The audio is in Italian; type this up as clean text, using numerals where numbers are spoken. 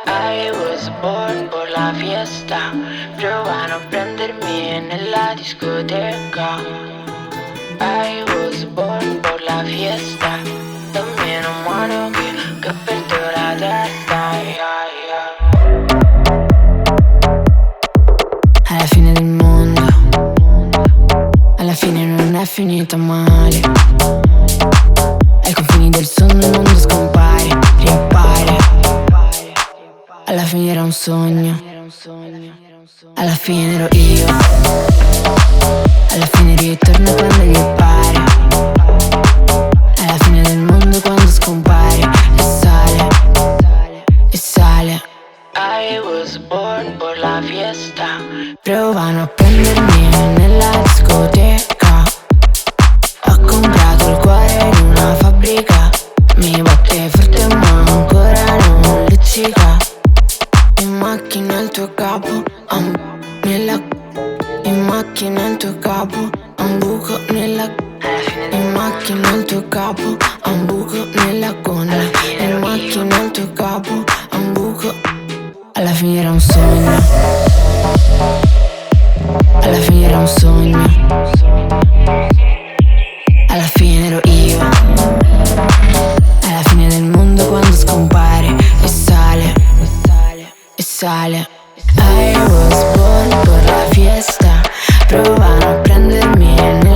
I was born por la fiesta, provano a prendermi nella discoteca. I was born por la fiesta, dammi non muoio che perdo la testa, yeah, yeah. Alla fine del mondo, alla fine non è finita male. Ai confini del sonno il mondo scompare, riappare. Alla fine era un sogno, alla fine ero io. Alla fine ritorno quando gli pare. Alla fine del mondo quando scompare e sale, e sale. I was born por la fiesta, Provano a prendermi nella discoteca. Ho comprato il cuore in una fabbrica. Mi batte forte ma ancora non luccica. In macchina il tuo capo, in macchina il tuo capo, un buco nella. In macchina il tuo capo, un buco nella gonna. In macchina il tuo capo, un buco. Alla fine era un sogno, alla fine era un sogno, alla fine ero io. Alla fine del mondo quando scompare e sale, e sale. I was born per la fiesta. Provano a prendermi